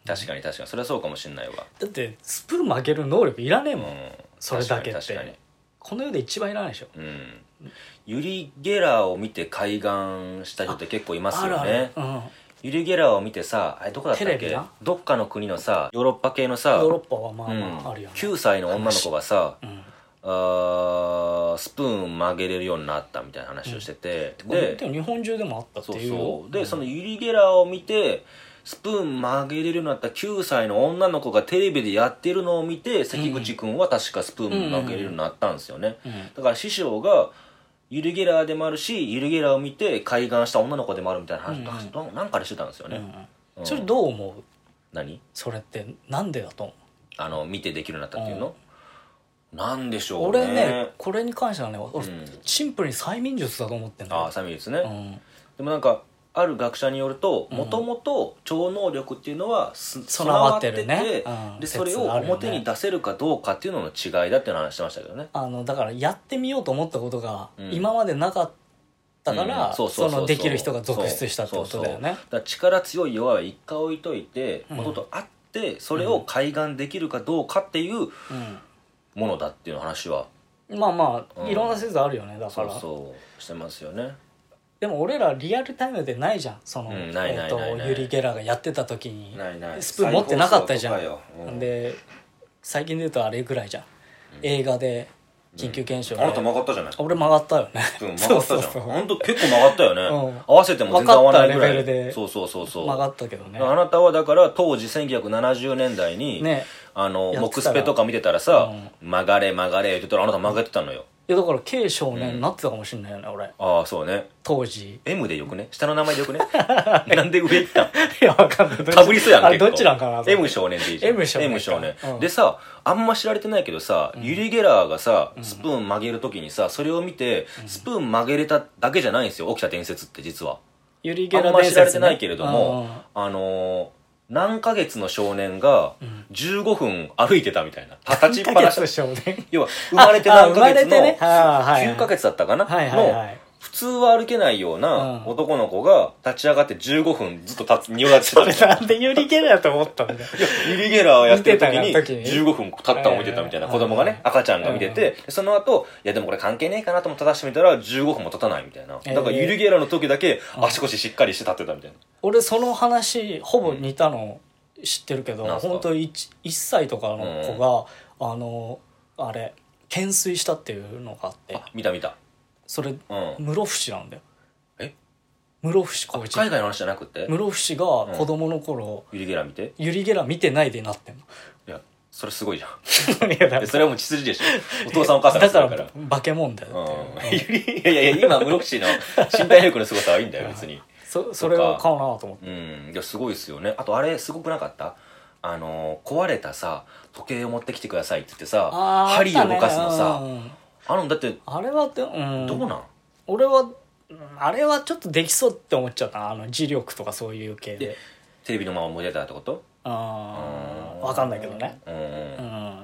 確かに確かにそれはそうかもしんないわ。 だってスプーン曲げる能力いらねえもん、 うん、 それだけっ確かに確かにてこの世で一番いらないでしょ。 うん、ユリ・ゲラーを見て開眼した人って結構いますよね。 あるある、うん、 ユリ・ゲラーを見てさ、あれどこだったっけ、どっかの国のさヨーロッパ系のさ、 ヨーロッパはまあまああるよね、 うん、きゅうさいの女の子がさ、 うん、 あスプーン曲げれるようになったみたいな話をしてて、 うん、ででも日本中でもあったっていうよ。 そうそうで、うん、そのユリ・ゲラーを見てスプーン曲げれるようになったきゅうさいの女の子がテレビでやってるのを見て関口君は確かスプーン曲げれるようになったんですよね、うんうんうん、だから師匠がユリ・ゲラーでもあるしユリ・ゲラーを見て開眼した女の子でもあるみたいな話、うんうん、なんかでしてたんですよね、 うんうん、それどう思う？ 何？ それってなんでだと思う？ あの見てできるようになったっていうの、うん、なんでしょうね。 俺ねこれに関してはね、うん、シンプルに催眠術だと思ってんだよ。 ああ催眠術ね、 うん、 でもなんかある学者によるともともと超能力っていうのは備わってて、 備わってるね、うん、 でそれを表に出せるかどうかっていうのの違いだっていうのを話してましたけどね。 あのだからやってみようと思ったことが今までなかったから、そのできる人が続出したってことだよね。そうそうそう、だから力強い弱い一回置いといてもともとあってそれを開眼できるかどうかっていうものだっていう話は、 うん、まあまあいろんな説あるよね。だからそうそうしてますよね。 でも俺らリアルタイムでないじゃん、その、うん、えーとユリ・ゲラーがやってた時にないないスプーン持ってなかったじゃん、 うん、 で最近で言うとあれぐらいじゃん、うん、映画で緊急検証で、 うん、あなた曲がったじゃない。 俺曲がったよね。 うん、曲がったじゃん。本当結構曲がったよね、うん、合わせても全然合わないぐらいレベルでそうそうそうそう曲がったけどね。 あなたはだから当時せんきゅうひゃくななじゅうねんだいに、ね、あの木スペとか見てたらさ、うん、曲がれ曲がれって言ったらあなた曲がってたのよ。 いやだから軽少年になってたかもしれないよね、うん、俺。 ああそうね、 当時 M でよくね、下の名前でよくねなんで上行ったん？いやわかんない、 かぶりそうやん結構。 どっちなんかな。 M 少年でいいじゃん。 M 少年 M 少年、 うん、 でさあんま知られてないけどさ、うん、ユリ・ゲラーがさスプーン曲げる時にさそれを見て、うん、スプーン曲げれただけじゃないんですよ起きた伝説って実は。 ユリ・ゲラー伝説、ね、 あんま知られてないけれども、うん、あのー何ヶ月の少年がじゅうごふん歩いてたみたいな、立ちっぱなし。要は生まれて何ヶ月のきゅうかげつだったかなの普通は歩けないような男の子が立ち上がってじゅうごふんずっと立つ仁王立ちしてた。 それなんでユリ・ゲラーと思ったんだよ。 ユリ・ゲラーをやってる時にじゅうごふん立ったのを見てたみたいな、子供がね赤ちゃんが見てて、その後いやでもこれ関係ねえかなと思って正してみたらじゅうごふんも立たないみたいな。だからユリ・ゲラーの時だけ足腰しっかりして立ってたみたいな。 俺その話ほぼ似たの知ってるけど、本当いちさいとかの子が、うん、あのあれ懸垂したっていうのがあって。 あ見た見た。それ、うん、 室伏なんだよ。 え室伏浩一。 海外の話じゃなくて室伏が子供の頃、 うん、ユリ・ゲラー見てユリ・ゲラー見てないでなってんの。 いやそれすごいじゃん。いやだそれはもう血筋でしょ。お父さんお母さんがするからだから化け物だよって、 うん、いやいやいや今室伏の身体力の凄さはいいんだよ別に。 そ, それは買うなと思って。 うんいやすごいですよね。あとあれすごくなかった？あの壊れたさ時計を持ってきてくださいって言ってさ針を動かすのさ、あ, ね、あのだってあれはって、うん、 どうなん？ 俺はあれはちょっとできそうって思っちゃったな、あの磁力とかそういう系で。 テレビのまま持てたってこと？ ああ分かんないけどね。 うん、うん、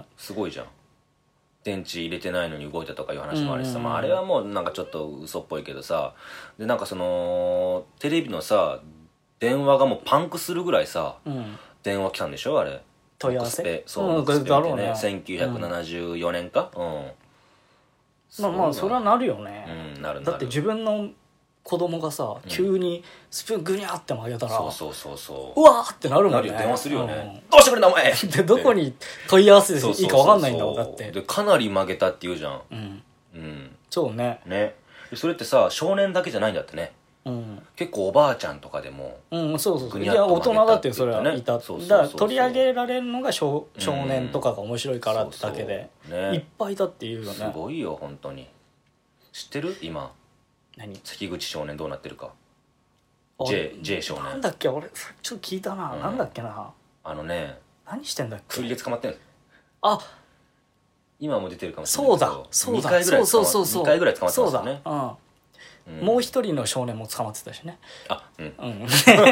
すごいじゃん。電池入れてないのに動いたとかいう話もあるしさ、まあ、あれはもうなんかちょっと嘘っぽいけどさ、でなんかそのテレビのさ電話がもうパンクするぐらいさ、うん、電話来たんでしょあれ。 問い合わせ。 そう、だろうね。せんきゅうひゃくななじゅうよねんか。うん。 まあまあそれはなるよね。 うんなるなる。 だって自分の子供がさ、急にスプーングニャーって曲げたら、 そうそうそうそううわーってなるもんね。 なるよ、電話するよね。どうしてくれんだお前でどこに問い合わせていいか分かんないんだもんだって。 でかなり曲げたって言うじゃん。 うんうんそうね。 ねそれってさ少年だけじゃないんだってね。うん、結構おばあちゃんとかでもうんそうそうそう、いや大人だってそれはいた。だから取り上げられるのが 少, 少年とかが面白いからってだけで、うんそうそうね、いっぱいいたっていうよね。 すごいよ本当に。知ってる今何関口少年どうなってるか。 J, J 少年なんだっけ俺ちょっと聞いたな、うん、なんだっけな。 あのね何してんだっけ。 薬で捕まってるんです。 あ今も出てるかもしれないけどそうだそうだにかいぐらいそうそうそうにかいぐらい捕まってますよね。 そうだ、うんうん、もう一人の少年も捕まってたしね。 あうん、うん、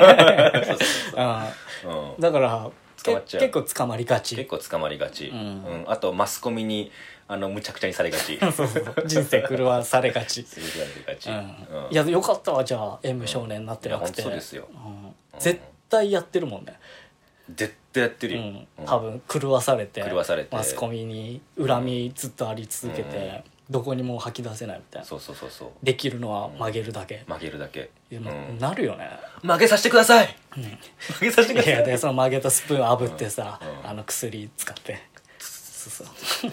だから結構捕まりがち。 結構捕まりがち、うんうん、あとマスコミにあのむちゃくちゃにされがちそうそう人生狂わされがちされがち、うんうん、 いやよかったわじゃあ M 少年になってなくて、 うん、いや本当そうですよ、 うん、絶対やってるもんね絶対やってるよ、 うん、多分狂わされて狂わされてマスコミに恨みずっとあり続けて、うん、どこにも吐き出せないみたいな。 そうそうそうそう。 できるのは曲げるだけ、 うん、曲げるだけ、 うん、なるよね。 曲げさせてください、 うん、 曲げさせてください。 いやでその曲げたスプーン炙ってさ、 うんうん、 あの薬使ってそうそう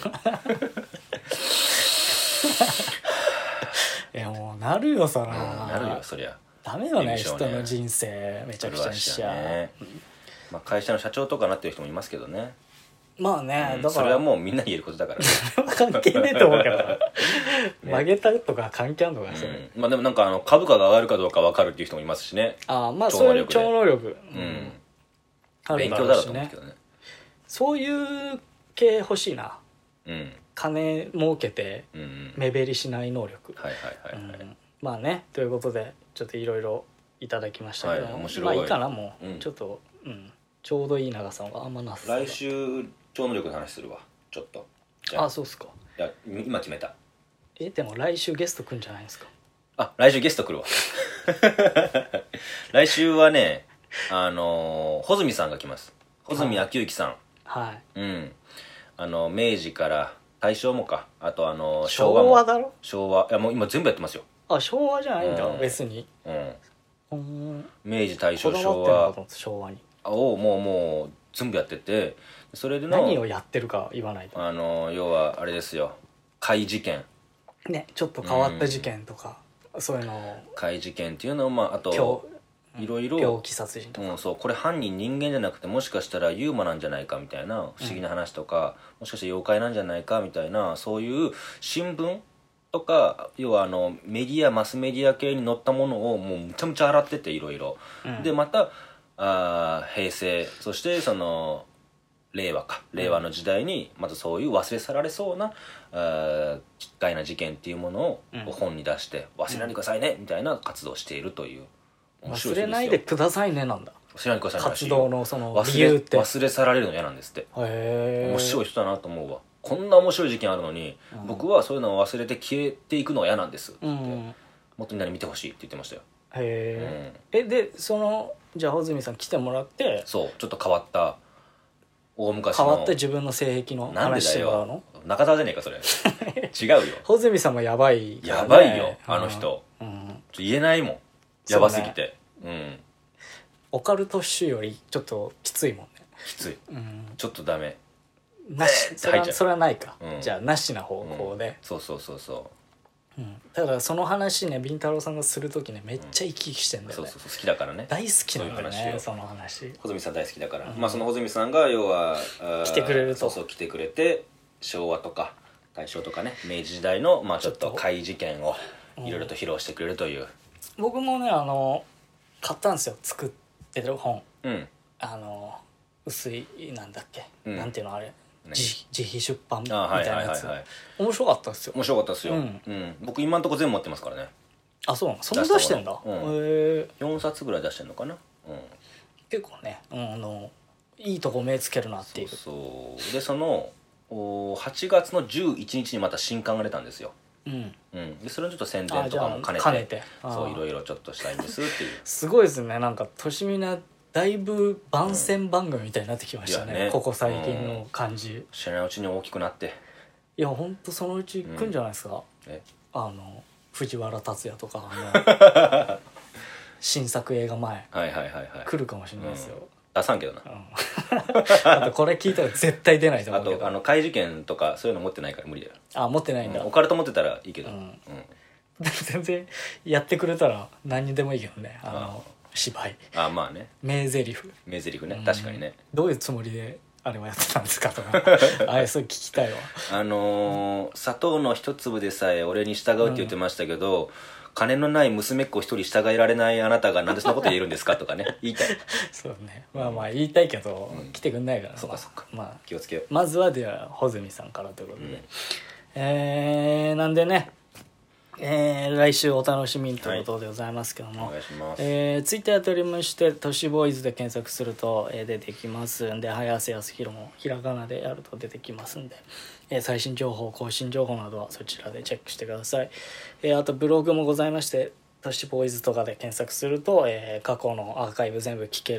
いやもうなるよそら、 うん、なるよそりゃ。 ダメよね、人の人生めちゃくちゃにしちゃう、ね。 まあ、会社の社長とかなってる人もいますけどね。 まあね、 うん、 だからそれはもうみんな言えることだから関係ねえと思うけど、ね、曲げたとか関係あるのかな、それ、 うん、まあでもなんかあの株価が上がるかどうか分かるっていう人もいますしね。 ああまあそういう超能力、 うん、 うん、 勉強だろうと思うけどね。 そういう系欲しいな、 うん、 金儲けて目減りしない能力、 はいはいはい、はい、うん、 まあねということでちょっといろいろいただきましたけど、はい、 面白い。 まあいいかなもう、うん、ちょっと、 うん、ちょうどいい長さがあんまなさそう。 来週超能力の話するわちょっと。 じゃあ、あ、そうっすか。 いや今決めた。 えでも来週ゲスト来んじゃないですか。 あ、来週ゲスト来るわ来週はねあの穂積さんが来ます。穂積昭之さん、 はい、 うん、あの明治から大正もか、あとあの昭和も。昭和だろ。 昭和、いやもう今全部やってますよ。 あ、昭和じゃないんだ、 うん、 別に、 うん、明治大正昭和昭和にをもうもう全部やってて、それでの何をやってるか言わないと。 あの要はあれですよ、怪事件ね、ちょっと変わった事件とか、うん、そういうのを怪事件っていうのを、まあ、あといろいろ病気殺人とか、 うん、そうこれ犯人人間じゃなくてもしかしたらユーマなんじゃないかみたいな不思議な話とか、うん、もしかして妖怪なんじゃないかみたいな、そういう新聞とか要はあのメディアマスメディア系に載ったものをもうむちゃむちゃ洗ってていろいろで、またあ平成そしてその令和か令和の時代にまたそういう忘れ去られそうなあ奇怪な事件っていうものを本に出して忘れないでくださいねみたいな活動をしているという。 忘れないでくださいねなんだ。 忘れないでくださいね活動のその理由って忘れ去られるの嫌なんですって。 へー、 面白い人だなと思うわ。こんな面白い事件あるのに、うん、僕はそういうのを忘れて消えていくのは嫌なんですって、うん、もっとみんなに見てほしいって言ってましたよ。 へえ、うん、えでそのじゃあ穂積さん来てもらって、 そうちょっと変わった大昔の変わった自分の性癖の話してもらうの。 中澤じゃねえかそれ違うよ。 穂積さんもやばい、ね、 やばいよあの人、うん、ちょ言えないもんやばすぎて、う、ね、うん、 オカルト種よりちょっときついもんね。 きつい、うん、ちょっとダメなし、それはそれはないか、うん、じゃあなしな方向で、うん、 そうそうそうそう、 うん、だからその話ねビンタロウさんがする時ねめっちゃ生き生きしてんだよね、 うん、そうそうそう好きだからね。 大好きなんだよねその話。 穂積さん大好きだから、うん、まあその穂積さんが要は来てくれるとそうそう来てくれて昭和とか大正とかね明治時代のまあちょっと怪事件をいろいろと披露してくれるという、うん、 僕もねあの買ったんですよ作ってる本、 うん、 あの薄いなんだっけ、うん、なんていうのあれ自, 自費出版みたいなやつ、面白かったですよ。 面白かったですよ、うんうん、僕今んとこ全部持ってますからね。 あ、そうなの。そんな出してんだ、うん、へよんさつぐらい出してんのかな、うん、 結構ね、うん、あのいいとこ目つけるなっていう。 そうそうでそのはちがつのじゅういちにちにまた新刊が出たんですよ、うんうん、でそれのちょっと宣伝とかも兼ねて兼ねてそういろいろちょっとしたいんですっていうすごいですね。なんかとしみなだいぶ番宣番組みたいになってきましたね、うん、ねここ最近の感じ、うん、 知らないうちに大きくなって。 いやほんとそのうち来るんじゃないですか、うん、あの藤原竜也とかの新作映画前、 はいはいはいはい、 来るかもしれないですよ、うん、 出さんけどな、うん、 あとこれ聞いたら絶対出ないと思うけどあとあの怪事件とかそういうの持ってないから無理だよ。 あ持ってないんだ、 うん、オカルト持ってたらいいけど、うんうん、 全然やってくれたら何にでもいいけどね。あのあ芝居あまあね名台詞名台詞ね、確かにね。 どういうつもりであれはやってたんですかとかあれそう聞きたいわ。 あのー、砂糖の一粒でさえ俺に従うって言ってましたけど、うん、金のない娘っ子一人従えられないあなたがなんでそんなこと言えるんですかとかね言いたいそうね、まあまあ言いたいけど、うん、来てくんないから、 そうかそうか、 まあ、 気をつけよう。 まずはでは穂積さんからということで、うん、えー、なんでねえー、来週お楽しみにということでございますけども、 はい、お願いします。 えー、ツイッターやっておりまして都市ボーイズで検索すると、えー、出てきますんで、早瀬康弘もひらがなでやると出てきますんで、えー、最新情報更新情報などはそちらでチェックしてください。えー、あとブログもございまして都市ボーイズとかで検索すると、えー、過去のアーカイブ全部聞ける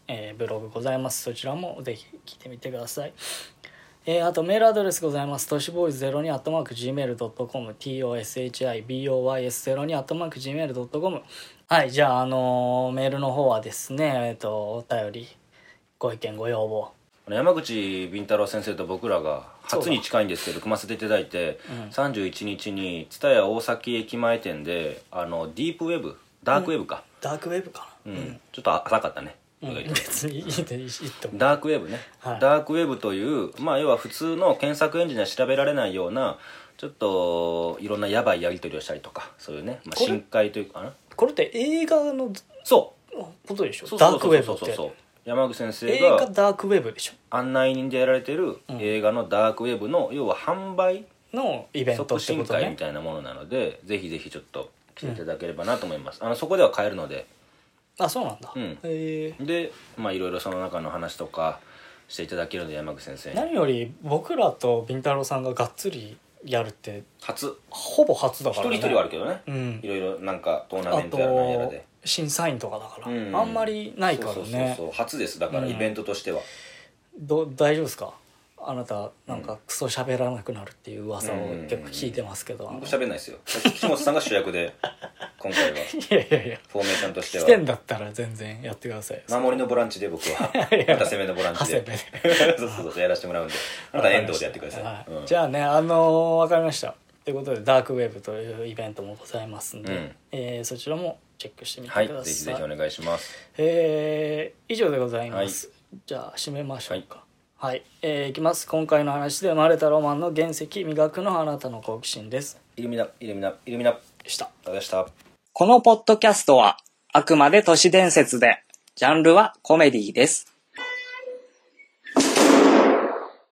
えー、ブログございます。そちらもぜひ聞いてみてください。えー、あとメールアドレスございます。トシボーイズゼロにアットマーク ジーメールドットコム トシボーイズゼロにアットマーク ジーメールドットコム はい、じゃあ、あのー、メールの方はですね、えっと、お便り、ご意見、ご要望。 山口敏太郎先生と僕らが初に近いんですけど組ませていただいて、うん、さんじゅういちにちに蔦屋大崎駅前店であのディープウェブダークウェブか、 うん、ダークウェブかな、 うんうん、ちょっと浅かったね、 うん、別にいいでいいと思う。 ダークウェブね、はい、ダークウェブという、まあ、要は普通の検索エンジンでは調べられないようなちょっといろんなヤバいやり取りをしたりとかそういうね、まあ、深海というかなこれって映画のそうことでしょ。 ダークウェブって山口先生が映画ダークウェブでしょ。 案内人でやられてる映画のダークウェブの、うん、要は販売のイベントってことね、 促進会みたいなものなのでぜひぜひちょっと来ていただければなと思います、うん、あのそこでは買えるので。 あ、そうなんだ、 うん、へえ。でまあいろいろその中の話とかしていただけるので山口先生に何より僕らとビンタロウさんががっつりやるって初ほぼ初だからね。 一人一人はあるけどね、うん、いろいろなんかトーナメントやらなんやらで審査員とかだから、うん、あんまりないからね。そうそうそうそう初ですだからイベントとしては、 うん、ど大丈夫ですか。あなたなんかクソ喋らなくなるっていう噂を結構聞いてますけど、 僕喋んないですよ。岸本さんが主役で今回はいやいやいやフォーメーションとしては来てんだったら全然やってください。 守りのボランチで僕はまた攻めのボランチでそうそうそうやらせてもらうんであなた遠藤でやってください、 はいうん、じゃあねあのー、分かりましたということでダークウェブというイベントもございますんで、うんえー、そちらもチェックしてみてください。 はい、ぜひぜひお願いします。 えー、以上でございます、はい、じゃあ締めましょうか。はい、はいえー、いきます。今回の話で生まれたロマンの原石磨くのあなたの好奇心です。 イルミナイルミナイルミナでした。 でした。 このポッドキャストはあくまで都市伝説でジャンルはコメディです。